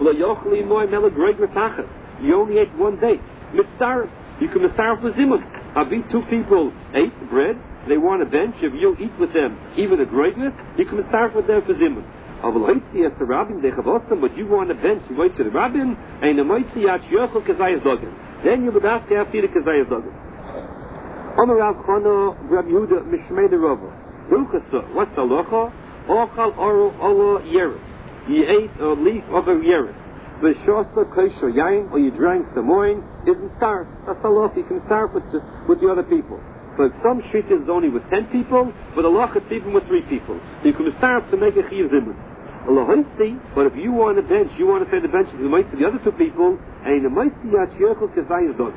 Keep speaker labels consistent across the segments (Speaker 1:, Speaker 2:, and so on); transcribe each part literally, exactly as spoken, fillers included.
Speaker 1: You only ate one day. Mitzaref. You can mitzaref with zimun. Abi, two people ate bread. They want a bench. If you eat with them, even a greatness, you can mitzaref with them for zimun. But you want a bench. You wait to the rabbin, and the moitzi yach yochel kazayas dogan. Then you would have to have to eat a kazayas dogan. Amar Rav Chana Rabbi Yehuda Mishmei the Rava. Hilchasa. What's the locha? Ochal oro olo yeris. You ate a leaf of a yeris. V'shasa kosher yain, or you drank some wine, isn't starved. That's the locha. You can starve with the, with the other people. But some shit is only with ten people, but a locha it's even with three people. You can starve to make a chiyuv zimun. But if you want a bench, you want to pay the bench to the might to the other two people, and the might see yach yochel kazayas dogan.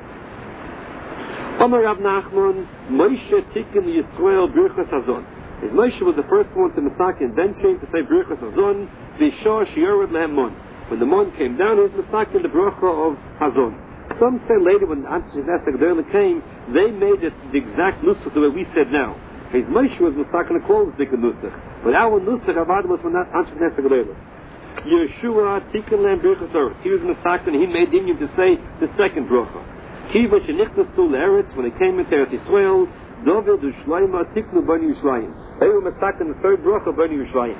Speaker 1: Amar Rav Nachman, Moshe Tikkun Yisrael Birchas Hazon. As Moshe was the first one to Masak and benching to say Birchas Hazon, V'shah Shiyored Lehem Mon. When the Mon came down, it was Masak in the Bracha of Hazon. Some say later when the Anshe Nesek Gedolah came, they made it the exact nusach the way we said now. As Moshe was Masak and the call was the nusach. But our nusach Avad was from that Anshe Nesek Gedolah. Yeshua Tikkun Lehem Birchas Eretz. He was Masak and he made him to say the second Bracha. Kiva shenichnasu le'eretz, when it came into Eretz Yisrael, David u'shlayma tiknu bani Yishlayim. They were masak in the third bracha bani Yishlayim.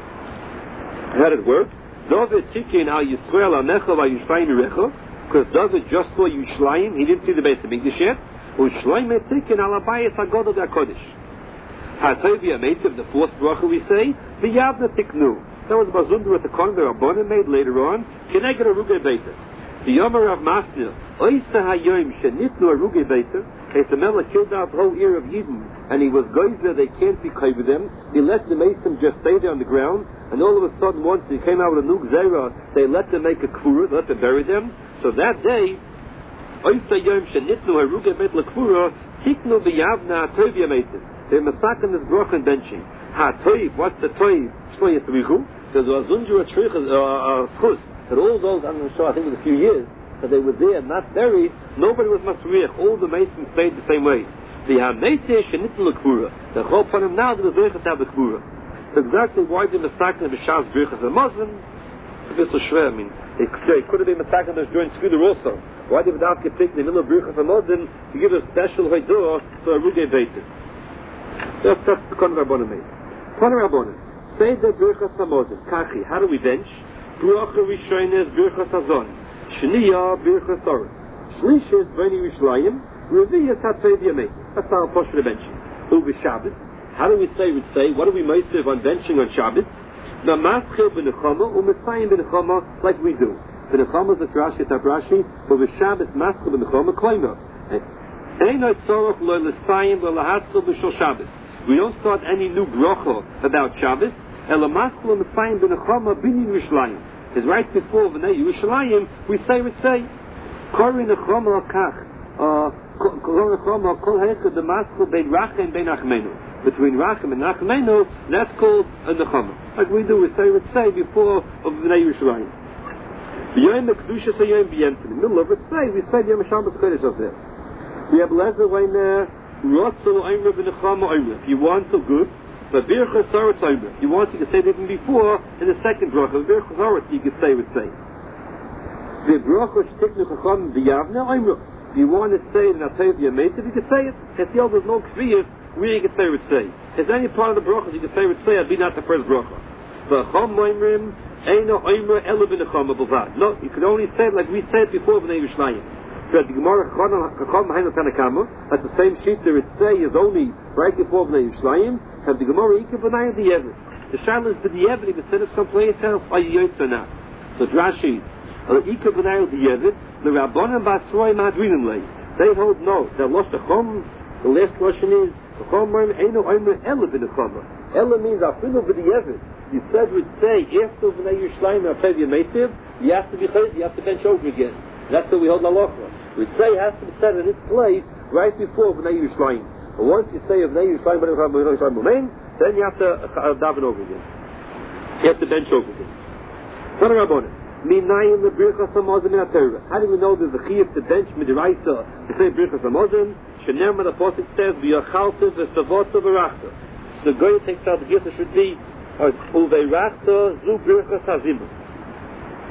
Speaker 1: How did it work? David tikin al Yisrael anecha v'Yishlayim irecha, because David just saw Yishlayim, he didn't see the base of English yet. U'shlayim tikin al abayis hagodol v'akodesh. Ha'tovi ha'meitiv, the fourth bracha we say, v'yavna tiknu. That was Bazundra at the Kohen the Rabbanan made later on. Keneged arugei beiter. The Yomer of Masnil, Oysa Hayoim Shenitnu Aruge Beiter, if the Melech killed out the whole ear of Eden, and he was geyser, they can't be kay with them, he let the Mason just stay there on the ground, and all of a sudden once he came out with a new Zera, they let them make a Kvura, let them bury them. So that day, Oysa Hayoim Shenitnu Aruge Beiter L'Kvura, Tiknu B'Yavna HaToiv Yametim. They're masaking this broch and benching. HaToiv, what's the Toiv? Shloy Yisrichu, there's a Zunjura Trich, a Schus, that all those, I'm not sure, I think it was a few years, that they were there, not buried, nobody was masriach. All the masons stayed the same way. The Hameiteh Shenitnu L'Kvura. The Chol Panim now, the Zerichat have the Kvura. So exactly why they masakin the B'Shas Birchas a Muslim? It's a bit so shver. I mean, it could have been masakin those during Tefillah also. Why did they have to pick in the middle of Birchas a Muslim to give a special Haidur for a Rugei Beitir? That's, that's the Kon Rabbanan made. Kon Rabbanan. Say the Birchas a Muslim. Kachi, how do we bench? Bracha Rishones Birchas Hazon, Shniya Birchas Oretz, Shlishis Bani Yishlayim, Reviyas HaToiv Yametim. That's our push for the benching. Uvi Shabbos. How do we say? We say, what do we meisav on benching on Shabbos? Namaschil b'nechama u'Mitzayim b'nechama, like we do. B'nechama is a Rashi at Rashi, but with Shabbos maschil b'nechama kloima. Einot tzorach lo l'sayim v'lahatzil b'shol Shabbos. We don't start any new bracha about Shabbos. Elamaslo Messiah ben Chama bin Yerushalayim. Is right before V'nei Yerushalayim we say we say Kori Nechama Akach Kori Nechama Kol Hechad Damaslo Ben Rachem Ben Achmenu. Between Rachem and Achmenu, that's called a Nechama. Like we do, we say we say before of V'nei Yerushalayim. V'yoyim Mekdusha Sayoyim B'yemtim. In the middle of it say we say Yom Shabbos Kodesh Azeh. We have Lezer Weiner Rotzel Oimra Ben Nechama Oimra. If you want to good. But Birchas Oretz Omer, you want you can say even before in the second bracha. Birchas Oretz you can say would say. The bracha shtiknu chacham v'yavna Omer. If you want to say in Atayv Yametiv, you can say it. If the other no kfiyas, where you can say would say. If any part of the brachas you can say would say, I'd be not the first bracha. V'cham Omerim eino Omer elu b'necham b'vad. No, you can only say it like we said before V'nei Yerushalayim. The Gemara Chacham Hainu Tanakama, that's the same sheet there it say is only right before V'nei Yerushalayim. And the Gemara Ika B'nai the Yevid. The Shaila is the Yevid, if instead of someplace else, are you Yotz or not? So Drashi, Ika B'nai the Yevid, the Rabbanan Basroi Madrinim Lei. They hold no. The Losh Chacham, the last question is, Chacham Moim Eino Oimer Ela B'nechama. Ela means Afilu B'di Yevid. You said would say, after V'nei Yerushalayim Apev Yametiv, you have to be you have to bench over again. That's what we hold Halacha. We'd say it has to be said in its place right before V'nei Yerushalayim. But once you say of V'nei Yerushalayim, then you have to uh, daven over again. You have to bench over again. How do we know there's a chiyuv to bench midiraisa to say Birchas Hamazon? Shenemar the pasuk says v'yachalta v'savota v'rachta. So the guy takes out the gift that should be uveirachta zu Birchas Hazimah.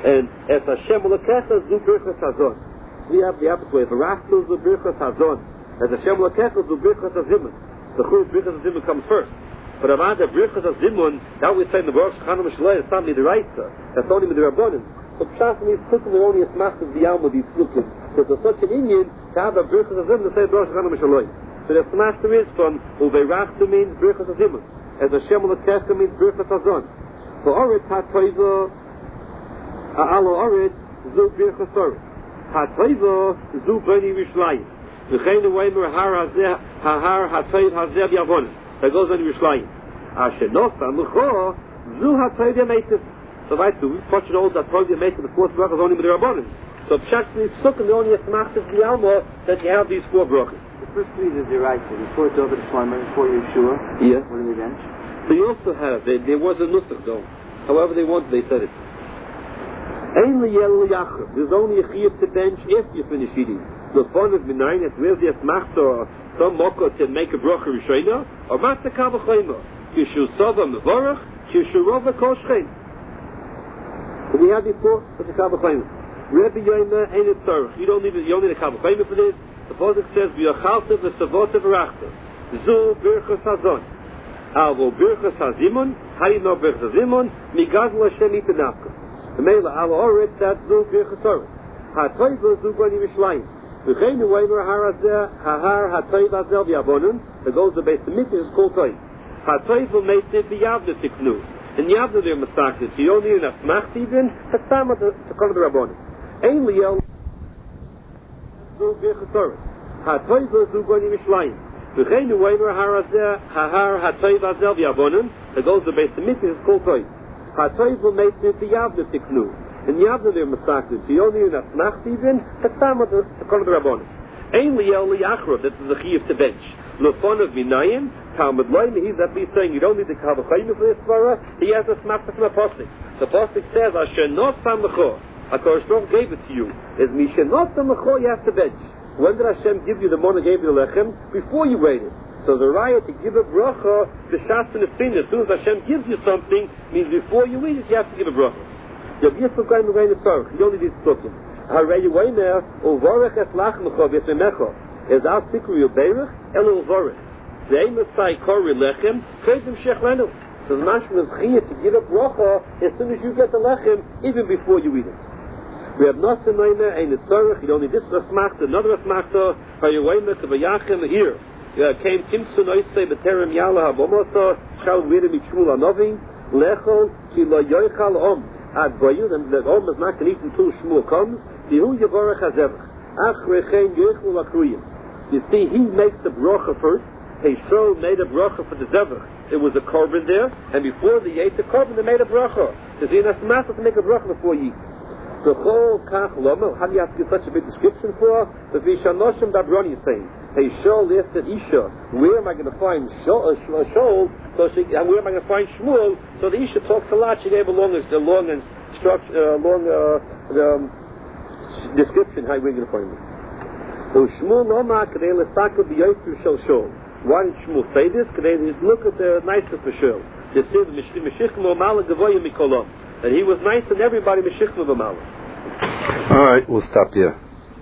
Speaker 1: And as Hashem Elokecha zu birchas hazon. So we have the opposite way. V'rachtu zu birchas hazon. As Hashem Elokecha zu birchas hazimun. The church birchas hazimun comes first. But Avada birchas hazimun, that we say in the Baruch Shechanu Mishlei, it's not midiraisa. That's only midirabbanan. So Pshat means putting the only asmach of the Alma these looking. So there's such an Indian to have a birchas hazimun to say Baruch Shechanu Mishlei. So the asmach is from Uveirachtu means birchas hazimun. As Hashem Elokecha means birchas hazon. So Orit HaToiva Ha'alo Orit Zu birchas Orit. HaToiva Zu Bani Rishlayim. V'cheinu Weimer Har Hazeh Har HaToiv Hazeh Yavonim. That goes on Yerushalayim. Asher Nofa L'cho Zu HaToiv Yameitiv. So right, we touch it all that Toiv Yameitiv, the fourth bracha is only Midirabbanan. So Pshat is Sukkah, the only Asmach is the Alma that you have these four brachas.
Speaker 2: The first three is the right, before Dovid Shlomo, before Yeshua.
Speaker 1: Yeah.
Speaker 2: What do they bench?
Speaker 1: So you also have, there, there was a nusach though. However they wanted, they said it. Ein liyel liyachrav. There's only a chiyuv to bench if you finish eating. The fun of Minayin, it's where's the Asmach or some mokah to make a bracha rishayna, or matzah kavachayma. Kishu sova mevorach, kishu rova kol shchein. So we have before, what's a kavachayma? Rebbe Yoina ain't it tzarech. You don't need, you don't need a kavachayma for this. The Pasuk says, v'yachalta v'savota v'rachta. Zu birchas hazon. Alvo birchas hazimun, how do you know birchas hazimun? Migazla Hashem itanavka. The mela ala oret, that's zu birchas oret. Ha-toiva zu bani mishlayim. V'cheinu weimer har hazeh, ha-har ha-toiv hazel v'yavonim. That goes to the base of mitzvah, is called toiv. Ha-toiv v'meitiv v'yavna tiknu. And yavna they're masaktis. You don't need an asmach even, hassama to come to the rabbonim. Ein liyel zu birchas oret. Ha-toiv zu bani mishlayim. V'cheinu weimer har hazeh, ha-har ha-toiv hazel v'yavonim. That goes to the base of mitzvah, is called toiv. Ha-toiv v'meitiv v'yavna tiknu. And Yavna they're masaktis. You don't need an asmach even, hassama to come to the rabbonim. Ein liyel liyachrav, that is a chiyuv to bench. L'fon of minayim, Talmud loyim, he's at least saying you don't need the kavachayim for this svara, he has a smach from the Pasuk. The Pasuk says, Asher not sam l'cho, HaKadosh Baruch gave it to you. Is Misha not sam l'cho, you have to bench. When did Hashem give you the money, gave you the lechem? Before you waited. So the raya to give a bracha, the shatz and the fin, as soon as Hashem gives you something, means before you eat it, you have to give a bracha. You only need to talk to him. Hooray, you wait now. Uvarech es lachmecha v'yesemecha. Is al sikri uberich el uvarech. The aim of say kori lechem kredim shechlenu. So the mashma is chiyah to give a bracha as soon as you get the lechem, even before you eat it. We have nothing noina ein tzarich. You don't need this asmachta, another asmachta. Hayuayna to v'yachem here. Came timsun oisei b'terem yala habomota shal vidim mitshmul anovim lechol ki lo yoichal om. Ad boyud, and the Om is not going to eat until Shmuel comes. Yehu Yevorach Hazevach. Achrechein Yechul Akruyim. You see, he makes the bracha first. Heishol made a bracha for the Zevach. It was a korban there, and before they ate the korban, they made a bracha. So you have to make a bracha before you eat. The whole Kach Loma, how do you have to give such a big description for? The Vishanoshim Dabroni is saying, Heishol asked that Isha, where am I going to find Shol? Shol so she, and where am I going to find Shmuel? So the Isha talks a lot. She gave a long, a long and structure, uh, long uh, um, description how we're going to find it. So Shmuel Noma Kadei Lesaka B'Yoytru Shel Shol. Why did Shmuel say this? Kadei look at the nicest for Shol. They said Meshichmo Mala Gavoya Mikolom, that he was nice and everybody Meshichmo Mala.
Speaker 3: All right, we'll stop there.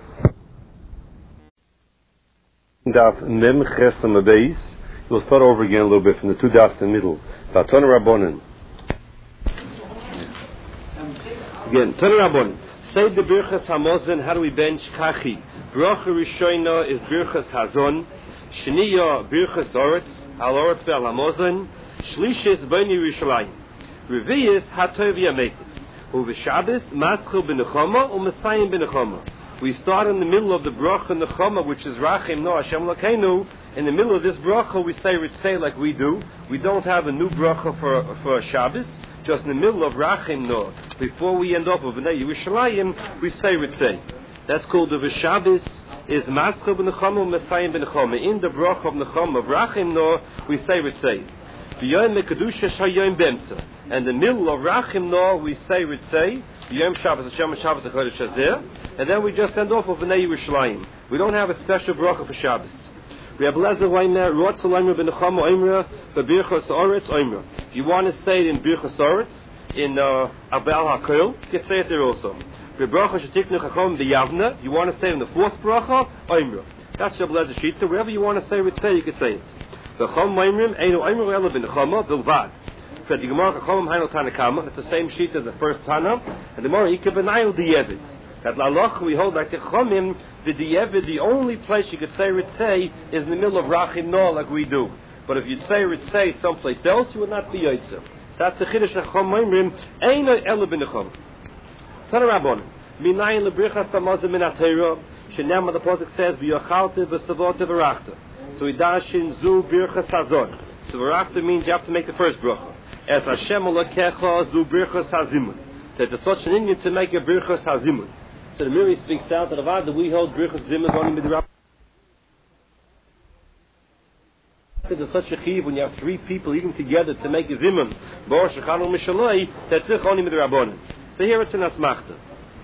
Speaker 3: Daf Mem Chesam Abeis. We'll start over again a little bit from the two dots in the middle. Tana Rabbonin. Again, Tana Rabbonin. Say the Birchas Hamozon. How do we bench Kachi? Bracha Rishoina is Birchas Hazon. Shniya Birchas Oretz. Al Oretz Ve'al Hamozon. Shlishis Bani Rishalayim. Reviyis Hatov Yametiv. Uv'Shabbos Maschil B'Nechama U'Mesayim B'Nechama. We start in the middle of the bracha Nechama, which is Rachim No Hashem Lakeinu. In the middle of this bracha, we say Ritzei like we do. We don't have a new bracha for for Shabbos. Just in the middle of Rachim No, before we end up with Bnei Yerushalayim, we say Ritzei. That's called the Shabbos. Is Maschil B'Nechama U'Mesayim B'Nechama. In the bracha of Nechama of Rachim No, we say Ritzei. V'Yom Mekadusha Shayom B'Emtza. And in the middle of Rachim No, we say Ritzei. Yom Shabbos, Hashem Shabbos, HaKodesh Hazeh, and then we just end off with Bnei Yerushalayim. We don't have a special bracha for Shabbos. We have Lezer Wayner, Rotzel Oimra B'Nechama Oimra, B'Birchas Oretz Oimra. If you want to say it in Birchas Oretz, in uh, Abel HaKol, you can say it there also. You want to say it in the fourth bracha, Oimra. That's your Blazer Shita. Wherever you want to say it, say you can say it. The Chom Oimrim, Eino Oimru Ela bin Choma, Bilvad. For the Gemara Chachom Hainel Tanakama, it's the same sheet as the first Tana, and the Gemara Ika Benayil Diyevid. That Laloch we hold like the Chomim, the Diyevid, the only place you could say Ritzei is in the middle of Rachim No, like we do. But if you'd say Ritzei someplace else, you would not be Yotze. So that's the Chiddush Chachom Oimrim, Eino Ela bin Choma. Tana Rabbanon, Minayin Lebrichas Samazim Min HaTeirah, Shenema the Pasuk says, V'yochalte v'savote v'rachta. So we dash in Zu Birchas Hazon. So v'rachta means you have to make the first bracha. As Hashem Elokecha Zu Birchas Hazimun. That there's such an Indian to make a Birchas Hazimun. So the Miri speaks out that Avad that we hold Birchas Zimun only with the Rabbi. There's such a chiv when you have three people eating together to make a Zimun. Bor Shechanu Mishaloi, that's it only with the Rabbanon. So here it's in Asmachta.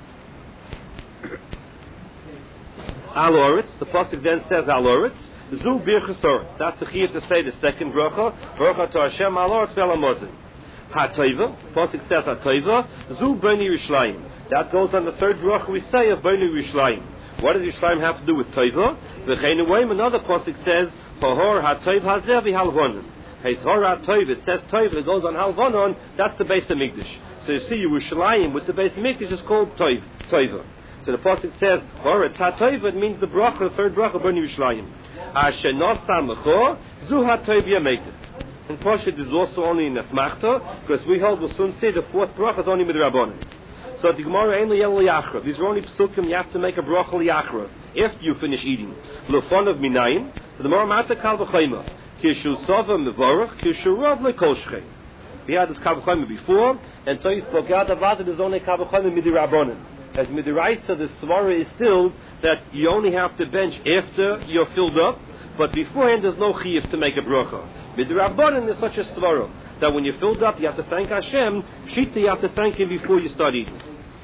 Speaker 3: Al Oritz, the pasuk then says Al Oritz, Zu Birchas Oritz. That's the chiv to say the second bracha. Bracha to Hashem Al Oritz Ve'al Hamozin. HaToiva, pasuk says HaToiva, Zu Bnei Yerushalayim. That goes on the third bracha we say of Bnei Yerushalayim. What does Yerushalayim have to do with Toiva? V'cheinu Weim, another pasuk says Pahor HaToiv Hazeh V'Halvonon. Hey, Hor HaToiv, it says Toiva, it goes on Halvonon. That's the Beis Hamikdash. So you see Yerushalayim with the Beis Hamikdash is called Toiv, Toiva. So the pasuk says, "Or it's hatoiv." It means the bracha, the third bracha, Bnei Yerushalayim. Asher nosam lecho zu hatoiv yametiv. And Pashut is also only in Asmachta because we hold we'll soon say the fourth bracha is only with Rabbanim. So the Gemara ain't liyel liyachra. These are only psukim. You have to make a bracha liyachra after you finish eating. Lefon of minayin. So the Gemara mata kal v'chayma kishu sova mevorach kishu rav lekol shchein. We had this kal v'chayma before, and so you spoke out about it. There's only kal v'chayma midi Rabbanim. As midiraisa, the svara is still that you only have to bench after you're filled up, but beforehand there's no chiyuv to make a bracha. Midirabbanan is such a svara that when you're filled up, you have to thank Hashem. Shita, you have to thank Him before you start eating.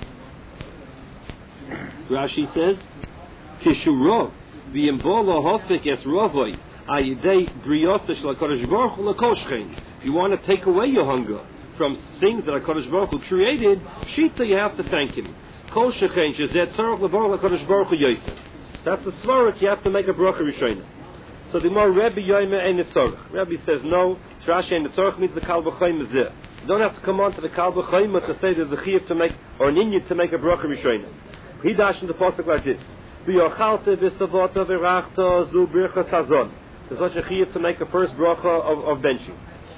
Speaker 3: Rashi says, "Kishurov v'yimbola hofik es rovoi ayidei briosa shel HaKadosh Baruch Hu l'kol shchein." If you want to take away your hunger from things that HaKadosh Baruch Hu created, Shita, you have to thank Him. Kol shechein shezeh tzarach levar HaKadosh Baruch Hu yosef. That's the svarak, you have to make a bracha rishona. So the more Rebbe Yoime ain't tzarach. Rebbe says no. Rashi ain't tzarach means the kal v'chayim zeh. You don't have to come on to the kal v'chayim to say there's a chiyuv to make or an inyan to make a bracha rishona. He dashed in the pasuk like this: V'yochalte v'savota v'rachta zu birchas hazon. There's such a chiyuv to make a first bracha of, of benching.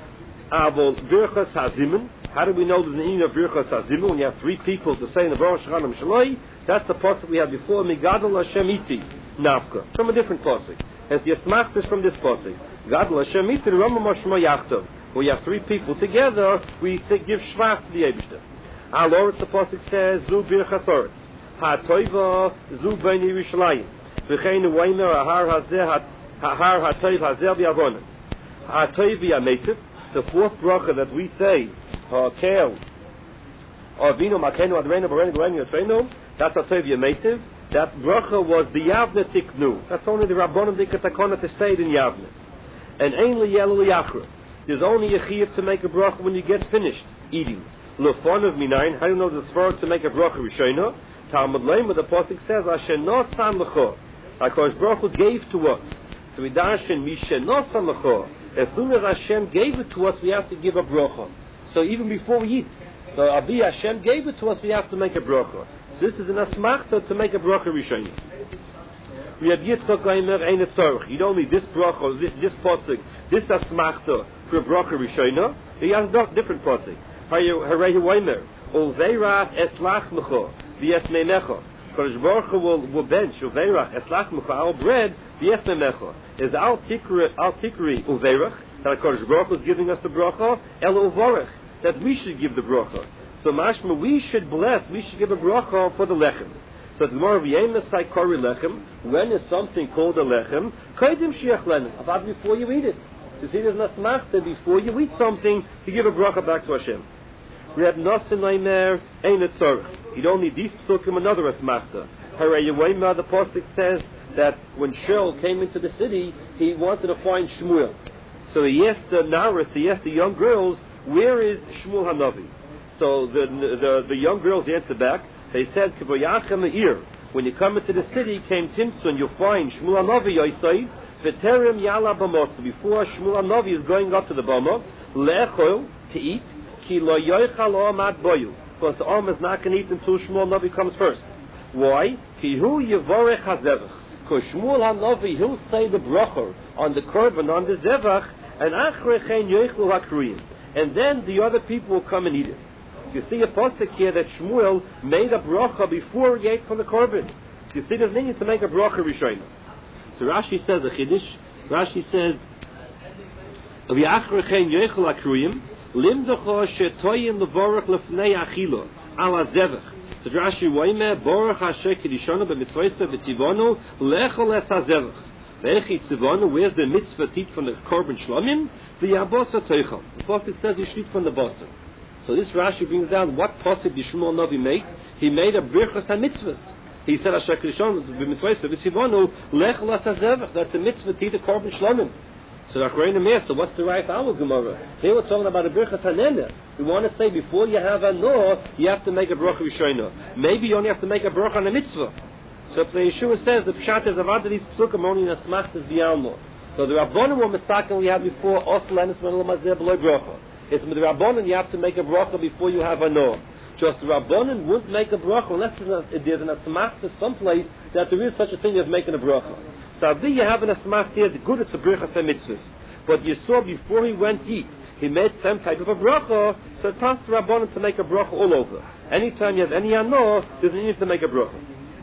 Speaker 3: Avol birchas hazimun. How do we know there's an inyan of birchas hazimun when you have three people to say in the Baruch Shechanam Shaloi? That's the pasuk we had before. Migadol Hashem iti nafka from a different pasuk. As the asmacht is from this pasuk. Gadol Hashem iti Rama Mashma Yachtov. When you have three people together, we give shvach to the Eibishter. Al Oretz, the pasuk says Zu birchas Oretz. HaToiva Zu Bnei Yerushalayim. V'cheinu Weimer Ahar Hazeh Ahar HaToiv Hazeh V'Avonim. HaToiv V'Yametiv. The fourth bracha that we say, HaKel Avinu Makenu Adreinu Barenu Barenu Yisreinu. That's HaToiv Yametiv. That bracha was the Yavne Tiknu. That's only the Rabbanim Dikatakona to say it in Yavne. And Ein Liyelu Liyachra. There's only a chiyuv to make a bracha when you get finished eating. Lefon of minayin. How do you know the svarah to make a bracha rishona? Talmud Lema, the pasuk says, Asher nosan lecho. HaKadosh Baruch Hu gave to us. So we darshan mishe nosan lecho. As soon as Hashem gave it to us, we have to give a bracha. So even before we eat, so Abi Hashem gave it to us, we have to make a bracha. So this is an asmachta to make a bracha rishona. We have Yitzchak Aimer Ein Tzorch. You don't need this bracha, this, this pasuk, this asmachta for a bracha rishona. He has a different pasuk. Harei Hu Aimer Uveirach Eslach Mecho V'Es Meimecha. Kodesh Baruch Hu will, will bench Uveirach Eslach Mecha our bread V'Es Meimecha. Is Al Tikri Al Tikri Uveirach that Kodesh Baruch Hu is giving us the bracha El Uvorach that we should give the bracha. So mashma we should bless, we should give a bracha for the lechem. So the Gemara v'yein l'sai kori lechem. When is something called a lechem? Kaidim shiach lenem. About before you eat it. To see there's nasmachta before you eat something to give a bracha back to Hashem. We have nosin leimer ein etzorach. You don't need these psukim another asmachta. Harei Yewaima, the pasuk says that when Shaul came into the city, he wanted to find Shmuel. So he asked the naras, he asked the young girls, where is Shmuel Hanavi? So the the, the young girls answered back. They said, when you come into the city, came Timson, you'll find Shmuel Hanavi Yosai, V'terem Yala Bamos, before Shmuel Hanavi is going up to the Bama, Le'echol, to eat, Ki lo yoichal o'amad boyu, because the arm is not going to eat until Shmuel Hanavi comes first. Why? Ki hu yevorech hazevach, because Shmuel Hanavi, he'll say the bracha on the korban, on the zevach, and achrechein yoichlu hakruyim, and then the other people will come and eat it. You see a pasuk here that Shmuel made a bracha before he ate from the korban. So you see there's need to make a bracha rishayna. So Rashi says, the Chiddush, Rashi says, V'achrechein yoichel akruyim, limdocho shetoyin levorach lefnei achilo, ala zevach. So Rashi, Waime, borach asher kedishonu b'mitzvaysa v'tzivonu, lechol es hazevach. Ve'echi tzivonu, where's the mitzvah teach from the korban shlomim? V'yabosa toichel. The pasuk says you should eat from the bosa. So this Rashi brings down what pasuk did Shmuel Hanavi make? He made a birchas ha-mitzvahs. He said, Asher Krishon, b'mitzvaysa, v'tzivonu, lech las ha-zevach. That's a mitzvah to eat the korban shlomim. So so what's the right our Gemara? Here we're talking about a birchas ha-nena. We want to say before you have a no, you have to make a bracha rishayna. Maybe you only have to make a bracha on a mitzvah. So the Yeshua says the pshat is avad these psukim only in a smachtas b'yalmo. So the Rabbanim were misaken we had before osel and esman l'mazeh b'loy bracha. It's with the Rabbanan you have to make a bracha before you have a no. Just the Rabbanan wouldn't make a bracha unless there's an asmachta someplace that there is such a thing as making a bracha. So there you have an asmachta here, the good it's a bracha mitzvahs. But you saw before he went to eat, he made some type of a bracha, so it passed the Rabbanan to make a bracha all over. Anytime you have any ano, there's a need to make a bracha.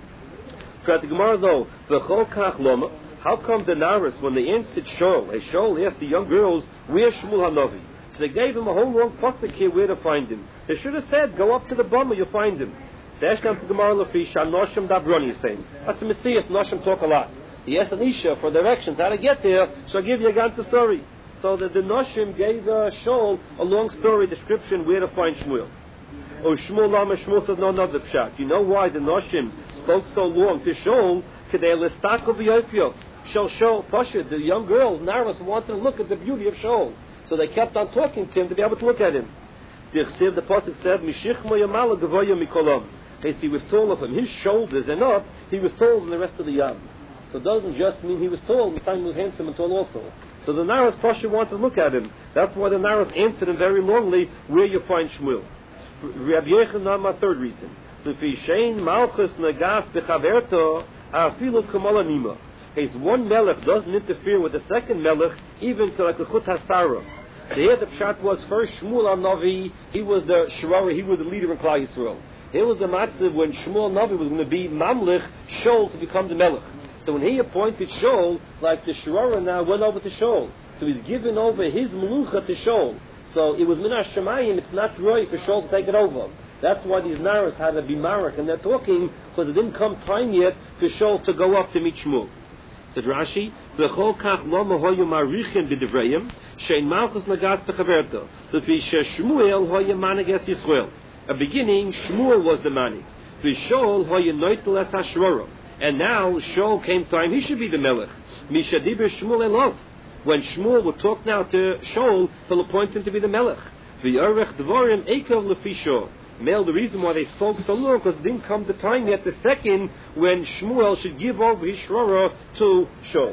Speaker 3: So the Gemara though, v'chol kach loma, how come the Naras, when they answered Shaul, hey Shaul asked the young girls, where's Shmuel Hanavi? So they gave him a whole long pasuk here where to find him. They should have said, go up to the Bama, you'll find him. So Eshkam to Gemara Lafi, Shal Noshim Dabroni is saying. That's the Messiah, Noshim talk a lot. He asked Anisha for directions, how to get there, so I'll give you a ganze story. So the, the Noshim gave uh, Shaul a long story description where to find Shmuel. Oh, Shmuel Lama, Shmuel says, no, not the Pshat. You know why the Noshim spoke so long to Shaul? Kedei Lestako V'yofyo. Shal Shaul, Pasha, the young girls, Naras, wanted to look at the beauty of Shaul. So they kept on talking to him to be able to look at him. The Pasuk said, Mishichmo Yamala Gavoya Mikolam. He was tall of him. His shoulders and up, he was taller than the rest of the Yam. So it doesn't just mean he was tall, Messiah was handsome and tall also. So the Naras Pasha wanted to look at him. That's why the Naras answered him very longly, where you find Shmuel. Rabbi Yechon, my third reason. L'fishein Malchus Nagas Bechaverto Afilu Kamala Nima. Case one melech doesn't interfere with the second melech, even to like the Chut Hasara. So here the pshat was first Shmuel Hanavi, he was the Shirara, he was the leader in Klal Yisrael. Here was the matzav when Shmuel Hanavi was going to be Mamlich, Shaul to become the melech. So when he appointed Shaul, like the Shirara now went over to Shaul. So he's given over his melucha to Shaul. So it was Minash Shemayim, it's not right for Shaul to take it over. That's why these Naras had to be Marek, and they're talking because it didn't come time yet for Shaul to go up to meet Shmuel. Said Rashi, "V'chol kach lo mahoyu marichin b'divrayim, shein malchus nagas bechaverto, l'fi sheshmuel hoyu manigas Yisrael." At beginning, Shmuel was the manik. V'shol hoyu noitel es hashrorim, and now Shaul came time he should be the melech. Mishadiber Shmuel elov. When Shmuel would talk now to Shaul, he'll appoint him to be the melech. V'yorech dvorim eikov l'fi Shaul. Male, the reason why they spoke so long because it didn't come the time yet, the second when Shmuel should give over his shrora to Shaul.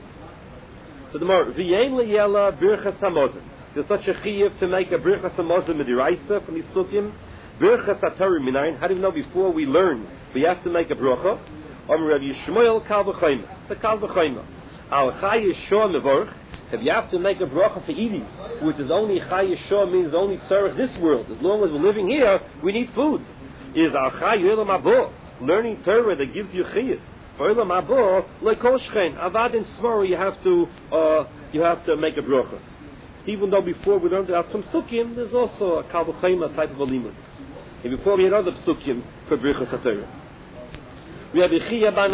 Speaker 3: So the more v'yein leyela birchas hamazon. There's such a chiyuv to make a birchas hamazon midiraisa from these psukim. Birchas hatari minayin. How do you know before we learn we have to make a bracha? Om Rav Yishmael kal v'chayma. It's a kal v'chayma. Al chay yishor mevorch. If you have to make a bracha for eating, which is only Chay Yeshua, means only tzarech this world. As long as we're living here, we need food. Is Al Chay Yolam Abo, learning Torah that gives you chiyus. For Yolam Abo, like Kol Shchen, Avad and Svara, you have to, uh, you have to make a bracha. Even though before we learned out from Sukkim, there's also a Kal V'chayma type of a limud. And before we had other Sukkim for Birchas HaTorah. Rabbi Chia Bar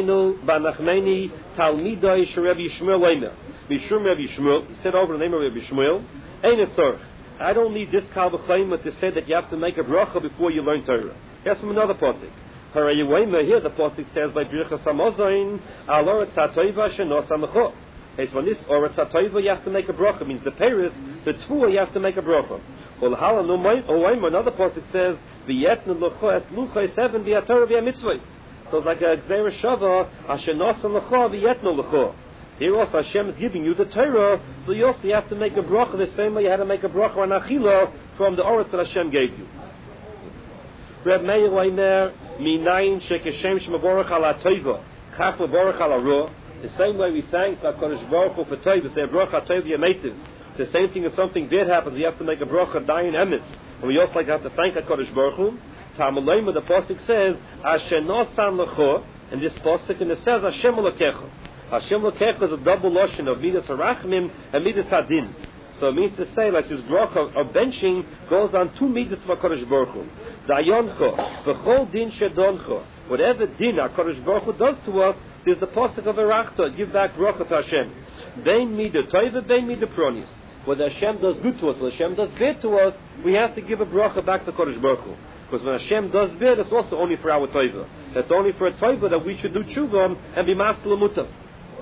Speaker 3: Nachmani, Talmidai Rabbi Yishmael Leimer. Mishum Rabbi Yishmael, he said over the name of Rabbi Yishmael, Ein etzorch. I don't need this kal v'chayma to say that you have to make a bracha before you learn Torah. Here's from another pasuk. Harayuayma, here the pasuk says by Birchas Hamazon, Al oretz hatoiva shenos hamacho. It's when this oretz hatoiva you have to make a bracha, means the Paris, the Tvua you have to make a bracha. Well, hala no moim, oh, moim, another pasuk says, v'yetnu l'cho es lucho seven v'yatorah v'yamitzvos. So it's like a gzeira shava, asher nosan l'cho v'yetnu l'cho. Here also Hashem is giving you the Torah, so you also have to make a bracha the same way you had to make a bracha on Achila from the Oretz that Hashem gave you. Reb Meir Leimer, minayin shekeshem shemavorach ala toiva, chach mavorach ala roh. The same way we thank HaKadosh Baruch Hu for toiva, say bracha toiva yametiv. The same thing if something bad happens, you have to make a bracha dayin emes. And we also like have to thank HaKadosh Baruch Hu. Talmud the pasuk says, Asher nosan lecho, and this pasuk and it says Hashem lekecha. Hashem L'Kech is a double lotion of Midas HaRachmim and Midas HaDin. So it means to say, like this bracha of, of benching goes on two Midas of HaKadosh Baruch Hu. Zayoncho, V'chol Din Shedoncho. Whatever din HaKadosh Baruch Hu does to us, there's the pasuk of Erachta, give back bracha to Hashem. Bein Midah Toiva, Bein Midah Pronis. Whether Hashem does good to us, whether Hashem does bad to us, we have to give a bracha back to HaKadosh Baruch Hu. Because when Hashem does bad, it's also only for our toiva. That's only for a toiva that we should do tshuva and be master l'mutav.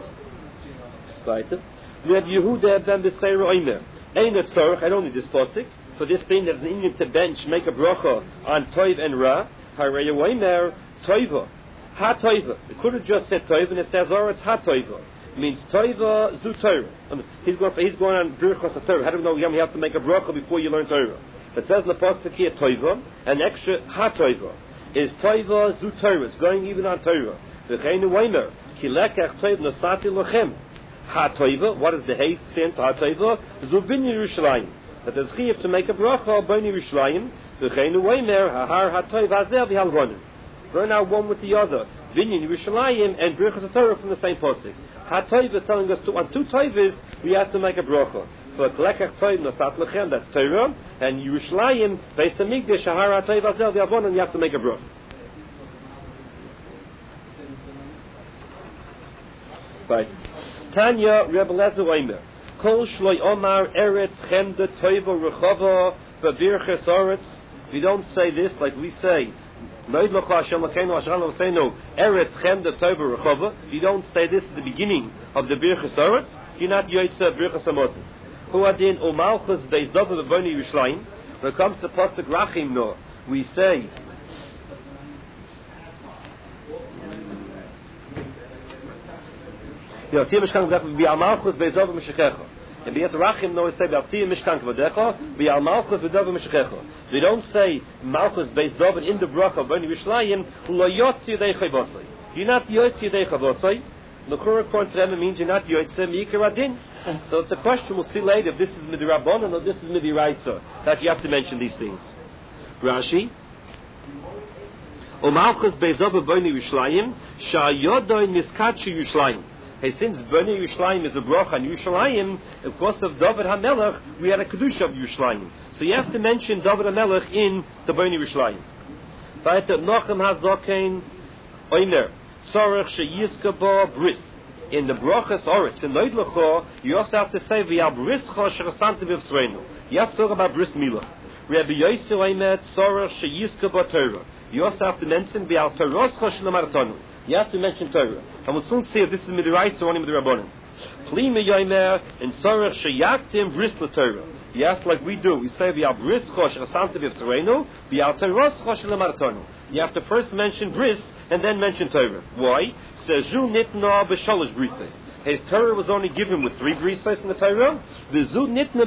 Speaker 3: Reb Yehuda ben B'Seir Omer. Ein a tzorach, I don't need this pasuk. For this thing there's an Indian to bench, make a bracha on toiv and ra. Harei Omer, toiva. Ha toiva. It could have just said toiva and it says, or it's ha toiva. It means toiva zu Torah. He's going, he's going on birchos Torah. How do we know you have to make a bracha before you learn Torah? It says in the pasuk here toiva, and extra ha toiva. Is toiva zu Torah. It's going even on Torah. V'cheinu Omer, ki lekach toiv nosati lochem. Ha toiva, what is the hate stand for ha toiva? Zubin Yerushalayim. That there's chiyuv to make a bracha b'nei Yerushalayim. V'cheinu Omer, hahar ha toiva hazel v'halvonim. We're now one with the other. Binyan Yerushalayim and Birchas Torah from the same pasuk. Ha toiva is telling us to, on two toivas we have to make a bracha. For lekach toiv nosat lechem, that's Torah, and Yerushalayim Beis Hamikdash hahar ha toiva hazel v'halvonim. You have to make a bracha. Right. Tanya Rebbe Lezer Omer, Kol Shloi Omar Eretz Chemda Toiva Rechava V'Birches Oretz. We don't say this like we say, Noid Locha Hashem Lakeinu Hashem Lakeinu Eretz Chemda Toiva Rechava. If you don't say this at the beginning of the Birches Oretz, you're not Yoitza Birches Hamotzi. Hu Adin O Malchus Beis Dova V'Boni Yerushalayim. When it comes to Pasuk Rachim No, we say, Ja, Tia Mishkan Kvodecha, Vi Al Malchus Beizov Mishachecha. And B'yet Rachim no, we say Tia Mishkan Kvodecha, Vi Al Malchus Beizov Mishachecha. We don't say Malchus Beizov in the bracha of Bnei Yerushalayim, Lo Yotzi Yedei Chavosai. You're not Yotzi Yedei Chavosai. The current point to them means you're not Yotzi Mi'ikar Adin. So it's a question, we'll see later if this is Midirabbanan or this is Midiraisa, that you have to mention these things. Rashi, O Malchus Beizov Bnei Yerushalayim, Sha'yodoin Miskachi Yerushalayim. Hey, since Bnei Yerushalayim is a bracha on Yerushalayim, of course of David HaMelech, we had a kedusha of Yerushalayim. So you have to mention David HaMelech in the Bnei Yerushalayim. Weiter, Nochem HaZokein Oiner, Tzorech Sheyizka Bo Bris. In the brachas Oretz, in Noid Lecho, you also have to say, V'yal Brischa Sherasanti V'Vsreinu. You have to talk about Bris Milah. Rabbi Yosef Omer, Tzorech Sheyizka Bo Torah. You also have to mention V'yal Toroscha Shelamartonu. You have to mention Torah. And we'll soon see if this is Midiraisa or only Midirabbanan. Plimi Yomer and Tzorech Sheyaktim Bris LaTorah. You have to like we do. We say V'yal Brischa Sherasanti V'Vsreinu, V'yal Toroscha Shelamartonu. You have to first mention Bris and then mention Torah. Why? Seju Nitna B'Sholosh Brises. His Torah was only given with three brises in the Torah. V'zu Nitna